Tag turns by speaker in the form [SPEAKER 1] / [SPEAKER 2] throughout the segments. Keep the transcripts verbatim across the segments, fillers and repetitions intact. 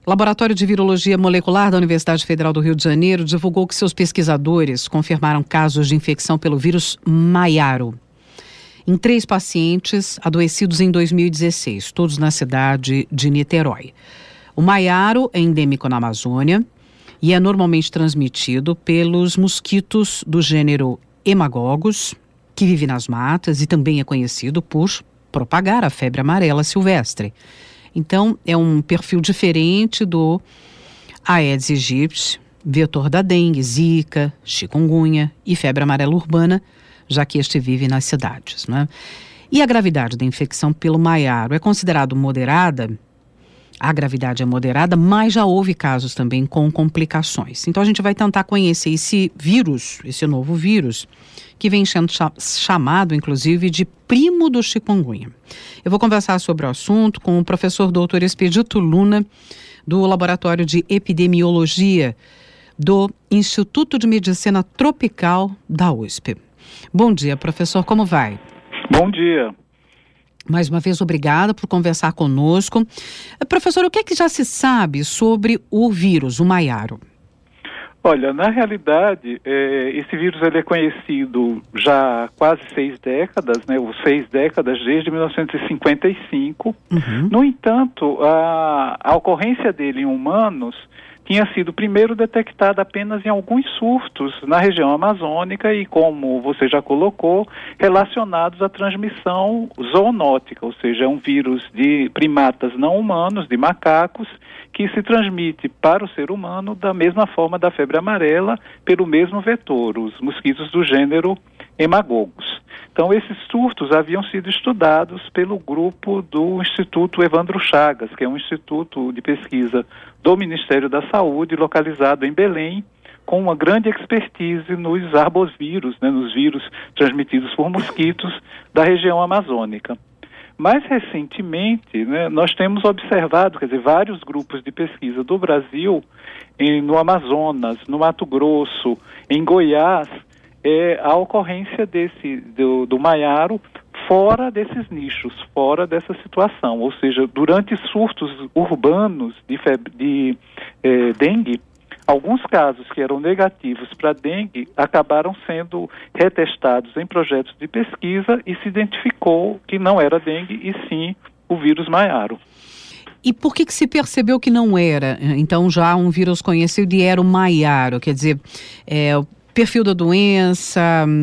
[SPEAKER 1] O Laboratório de Virologia Molecular da Universidade Federal do Rio de Janeiro divulgou que seus pesquisadores confirmaram casos de infecção pelo vírus Maiaro em três pacientes adoecidos em dois mil e dezesseis, todos na cidade de Niterói. O Maiaro é endêmico na Amazônia e é normalmente transmitido pelos mosquitos do gênero Hemagogos, que vive nas matas e também é conhecido por propagar a febre amarela silvestre. Então, é um perfil diferente do Aedes aegypti, vetor da dengue, zika, chikungunya e febre amarela urbana, já que este vive nas cidades, né? E a gravidade da infecção pelo Maiaro é considerada moderada? A gravidade é moderada, mas já houve casos também com complicações. Então, a gente vai tentar conhecer esse vírus, esse novo vírus, que vem sendo chamado, inclusive, de primo do chikungunya. Eu vou conversar sobre o assunto com o professor doutor Expedito Luna, do Laboratório de Epidemiologia do Instituto de Medicina Tropical da U S P. Bom dia, professor, como vai?
[SPEAKER 2] Bom dia.
[SPEAKER 1] Mais uma vez, obrigada por conversar conosco. Professor, o que é que já se sabe sobre o vírus, o Maiaro?
[SPEAKER 2] Olha, na realidade, é, esse vírus ele é conhecido já há quase seis décadas, né? Ou seis décadas desde mil novecentos e cinquenta e cinco. Uhum. No entanto, a, a ocorrência dele em humanos tinha sido primeiro detectada apenas em alguns surtos na região amazônica e, como você já colocou, relacionados à transmissão zoonótica, ou seja, é um vírus de primatas não humanos, de macacos, que se transmite para o ser humano da mesma forma da febre amarela, pelo mesmo vetor, os mosquitos do gênero Hemagogos. Então, esses surtos haviam sido estudados pelo grupo do Instituto Evandro Chagas, que é um instituto de pesquisa do Ministério da Saúde, localizado em Belém, com uma grande expertise nos arbovírus, né, nos vírus transmitidos por mosquitos da região amazônica. Mais recentemente, né, nós temos observado, quer dizer, vários grupos de pesquisa do Brasil, em, no Amazonas, no Mato Grosso, em Goiás, é, a ocorrência desse, do, do Maiaro fora desses nichos, fora dessa situação. Ou seja, durante surtos urbanos de, febre, de eh, dengue, alguns casos que eram negativos para dengue acabaram sendo retestados em projetos de pesquisa e se identificou que não era dengue e sim o vírus Maiaro.
[SPEAKER 1] E por que que se percebeu que não era, então, já um vírus conhecido e era o Maiaro? Quer dizer, é, o perfil da doença,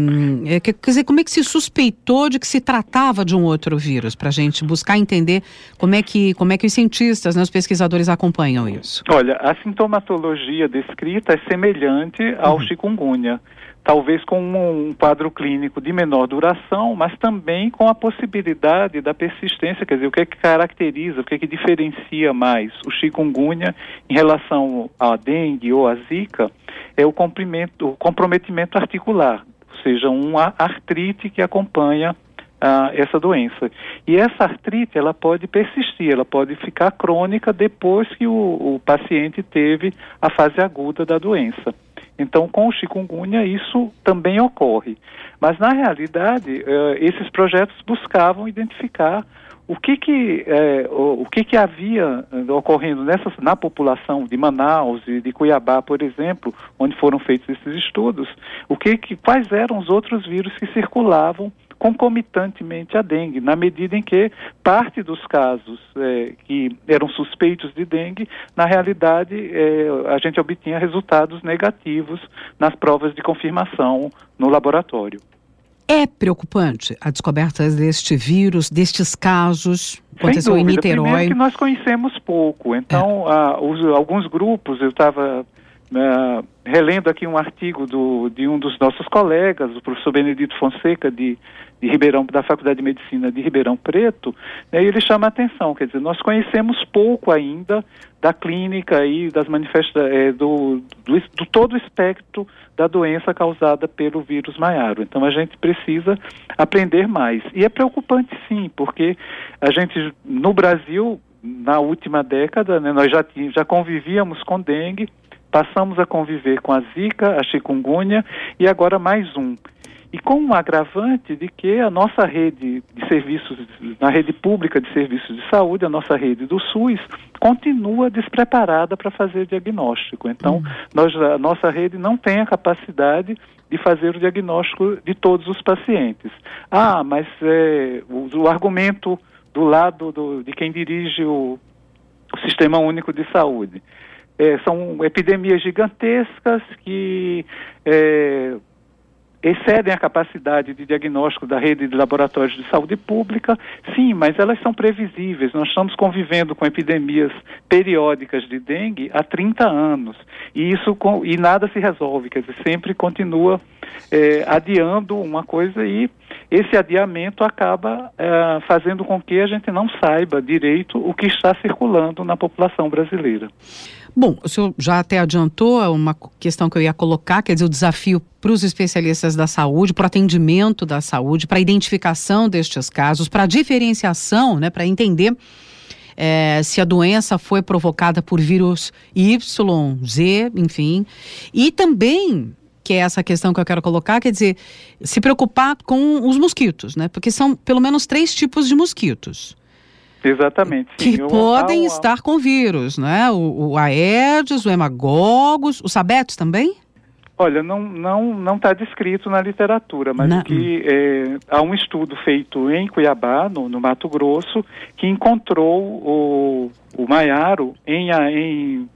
[SPEAKER 1] é, quer dizer, como é que se suspeitou de que se tratava de um outro vírus? Para a gente buscar entender como é que, como é que os cientistas, né, os pesquisadores acompanham isso.
[SPEAKER 2] Olha, a sintomatologia descrita é semelhante ao uhum. chikungunya. Talvez com um, um quadro clínico de menor duração, mas também com a possibilidade da persistência, quer dizer, o que é que caracteriza, o que é que diferencia mais o chikungunya em relação à dengue ou à zika, é o, o comprometimento articular, ou seja, uma artrite que acompanha ah, essa doença. E essa artrite, ela pode persistir, ela pode ficar crônica depois que o, o paciente teve a fase aguda da doença. Então, com o chikungunya, isso também ocorre. Mas, na realidade, eh, esses projetos buscavam identificar o que que, eh, o, o que, que havia ocorrendo nessa, na população de Manaus e de Cuiabá, por exemplo, onde foram feitos esses estudos, o que que, quais eram os outros vírus que circulavam concomitantemente à dengue, na medida em que parte dos casos eh, que eram suspeitos de dengue, na realidade eh, a gente obtinha resultados negativos nas provas de confirmação no laboratório.
[SPEAKER 1] É preocupante a descoberta deste vírus, destes casos? Aconteceu
[SPEAKER 2] Sem dúvida.
[SPEAKER 1] Em Niterói.
[SPEAKER 2] Primeiro que nós conhecemos pouco, então é. ah, os, alguns grupos, eu estava Uh, relendo aqui um artigo do, de um dos nossos colegas, o professor Benedito Fonseca, de, de Ribeirão, da Faculdade de Medicina de Ribeirão Preto, né, e ele chama a atenção, quer dizer, nós conhecemos pouco ainda da clínica e das manifestações, é, do, do, do todo o espectro da doença causada pelo vírus Maiaro. Então a gente precisa aprender mais. E é preocupante sim, porque a gente, no Brasil, na última década, né, nós já, já convivíamos com dengue, passamos a conviver com a zika, a chikungunya e agora mais um. e com um agravante de que a nossa rede de serviços, na rede pública de serviços de saúde, a nossa rede do SUS, continua despreparada para fazer diagnóstico. Então, uhum. nós, a nossa rede não tem a capacidade de fazer o diagnóstico de todos os pacientes. Ah, mas é, o, o argumento do lado do, de quem dirige o, o Sistema Único de Saúde. É, são epidemias gigantescas que é, excedem a capacidade de diagnóstico da rede de laboratórios de saúde pública. Sim, mas elas são previsíveis. Nós estamos convivendo com epidemias periódicas de dengue há trinta anos. E, isso, e nada se resolve, quer dizer, sempre continua é, adiando uma coisa e esse adiamento acaba é, fazendo com que a gente não saiba direito o que está circulando na população brasileira.
[SPEAKER 1] Bom, o senhor já até adiantou uma questão que eu ia colocar, quer dizer, o desafio para os especialistas da saúde, para o atendimento da saúde, para a identificação destes casos, para a diferenciação, né, para entender é, se a doença foi provocada por vírus Y, Z, enfim. E também, que é essa questão que eu quero colocar, quer dizer, se preocupar com os mosquitos, né, porque são pelo menos três tipos de mosquitos.
[SPEAKER 2] Exatamente. Sim.
[SPEAKER 1] Que eu, podem eu, estar com vírus, né? O, o Aedes, o Hemagogos, o Sabetes também?
[SPEAKER 2] Olha, não não não está descrito na literatura, mas não. que é, há um estudo feito em Cuiabá, no, no Mato Grosso, que encontrou o, o maiaro em, em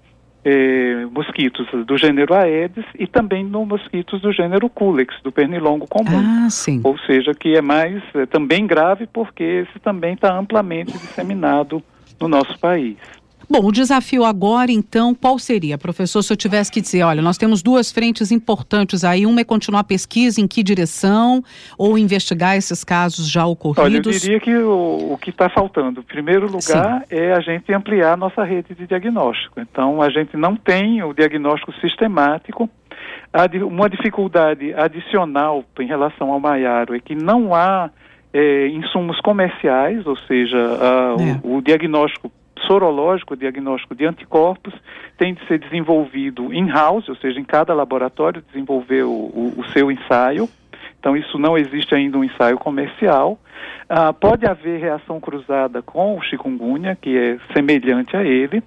[SPEAKER 2] é, mosquitos do gênero Aedes e também no mosquitos do gênero Culex, do pernilongo comum.
[SPEAKER 1] Ah, sim.
[SPEAKER 2] Ou seja, que é mais é, também grave porque esse também está amplamente disseminado no nosso país.
[SPEAKER 1] Bom, o desafio agora, então, qual seria, professor, se eu tivesse que dizer, olha, nós temos duas frentes importantes aí, uma é continuar a pesquisa, em que direção, ou investigar esses casos já ocorridos?
[SPEAKER 2] Olha, eu diria que o, o que está faltando, em primeiro lugar, Sim. é a gente ampliar a nossa rede de diagnóstico. Então, a gente não tem o diagnóstico sistemático. Uma dificuldade adicional em relação ao maiaro é que não há é, insumos comerciais, ou seja, a, é. o, o diagnóstico sorológico, o diagnóstico de anticorpos, tem de ser desenvolvido in-house, ou seja, em cada laboratório desenvolver o, o, o seu ensaio. Então, isso não existe ainda um ensaio comercial. Ah, pode haver reação cruzada com o chikungunya, que é semelhante a ele.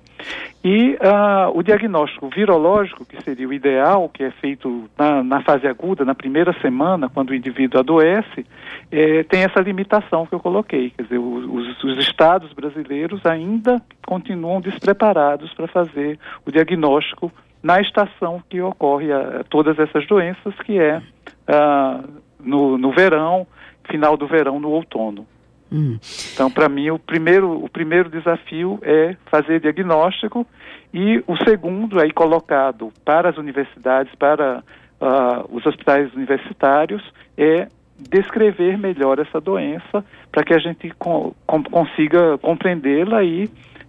[SPEAKER 2] E ah, o diagnóstico virológico, que seria o ideal, que é feito na, na fase aguda, na primeira semana, quando o indivíduo adoece, é, tem essa limitação que eu coloquei. Quer dizer, os, os estados brasileiros ainda continuam despreparados para fazer o diagnóstico na estação que ocorre a, todas essas doenças, que é ah, no, no verão, final do verão, no outono. Hum. Então, para mim, o primeiro, o primeiro desafio é fazer diagnóstico e o segundo, aí colocado para as universidades, para uh, os hospitais universitários, é descrever melhor essa doença para que a gente com, com, consiga compreendê-la e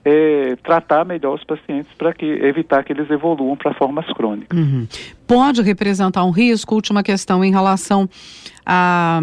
[SPEAKER 2] É, tratar melhor os pacientes para que, evitar que eles evoluam para formas crônicas.
[SPEAKER 1] Uhum. Pode representar um risco? Última questão em relação à,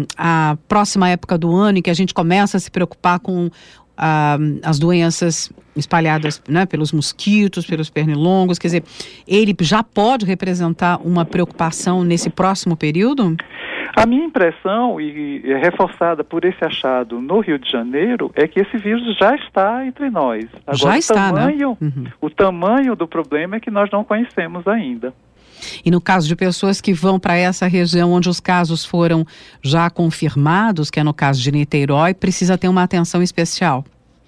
[SPEAKER 1] à próxima época do ano em que a gente começa a se preocupar com ah, as doenças espalhadas, né, pelos mosquitos, pelos pernilongos, quer dizer, ele já pode representar uma preocupação nesse próximo período?
[SPEAKER 2] A minha impressão, e é reforçada por esse achado no Rio de Janeiro, é que esse vírus já está entre nós. Agora,
[SPEAKER 1] já está,
[SPEAKER 2] o tamanho,
[SPEAKER 1] né? Uhum.
[SPEAKER 2] O tamanho do problema é que nós não conhecemos ainda.
[SPEAKER 1] E no caso de pessoas que vão para essa região onde os casos foram já confirmados, que é no caso de Niterói, precisa ter uma atenção especial?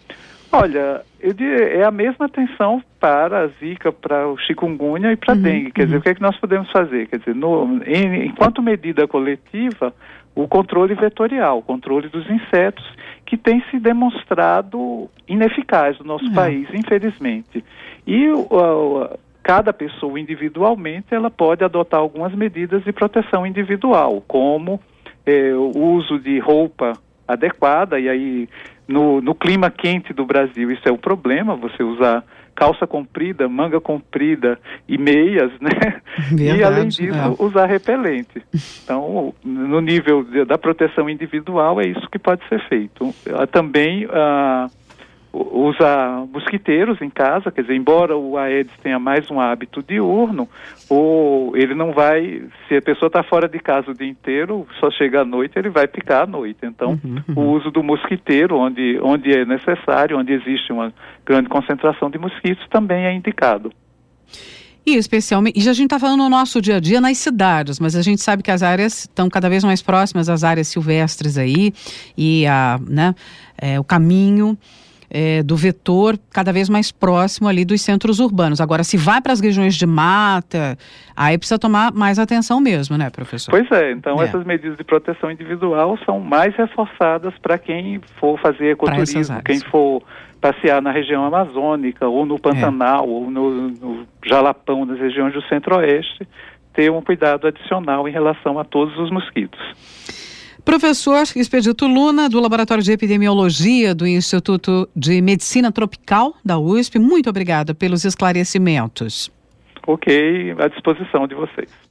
[SPEAKER 2] Olha, eu diria, é a mesma atenção para a zika, para o chikungunya e para a uhum, dengue. Quer uhum. dizer, o que é que nós podemos fazer? Quer dizer, no, em, enquanto medida coletiva, o controle vetorial, o controle dos insetos, que tem se demonstrado ineficaz no nosso uhum. país, infelizmente. E uh, cada pessoa individualmente, ela pode adotar algumas medidas de proteção individual, como eh, o uso de roupa adequada, e aí no, no clima quente do Brasil isso é um problema, você usar calça comprida, manga comprida e meias, né? Verdade, e além disso, é. usar repelente. Então, no nível de, da proteção individual, é isso que pode ser feito. Também, ah, usar mosquiteiros em casa, quer dizer, embora o Aedes tenha mais um hábito diurno, ou ele não vai, se a pessoa está fora de casa o dia inteiro, só chega à noite, ele vai picar à noite. Então, uhum, uhum. o uso do mosquiteiro, onde, onde é necessário, onde existe uma grande concentração de mosquitos, também é indicado.
[SPEAKER 1] E especialmente, e a gente está falando no nosso dia a dia nas cidades, mas a gente sabe que as áreas estão cada vez mais próximas às áreas silvestres aí, e a, né, é, o caminho é, do vetor cada vez mais próximo ali dos centros urbanos. Agora, se vai para as regiões de mata, aí precisa tomar mais atenção mesmo, né, professor?
[SPEAKER 2] Pois é, então é. essas medidas de proteção individual são mais reforçadas para quem for fazer ecoturismo, quem for passear na região amazônica, ou no Pantanal, é. ou no, no Jalapão, nas regiões do Centro-Oeste, ter um cuidado adicional em relação a todos os mosquitos.
[SPEAKER 1] Professor Expedito Luna, do Laboratório de Epidemiologia do Instituto de Medicina Tropical da U S P, muito obrigada pelos esclarecimentos.
[SPEAKER 2] Ok, à disposição de vocês.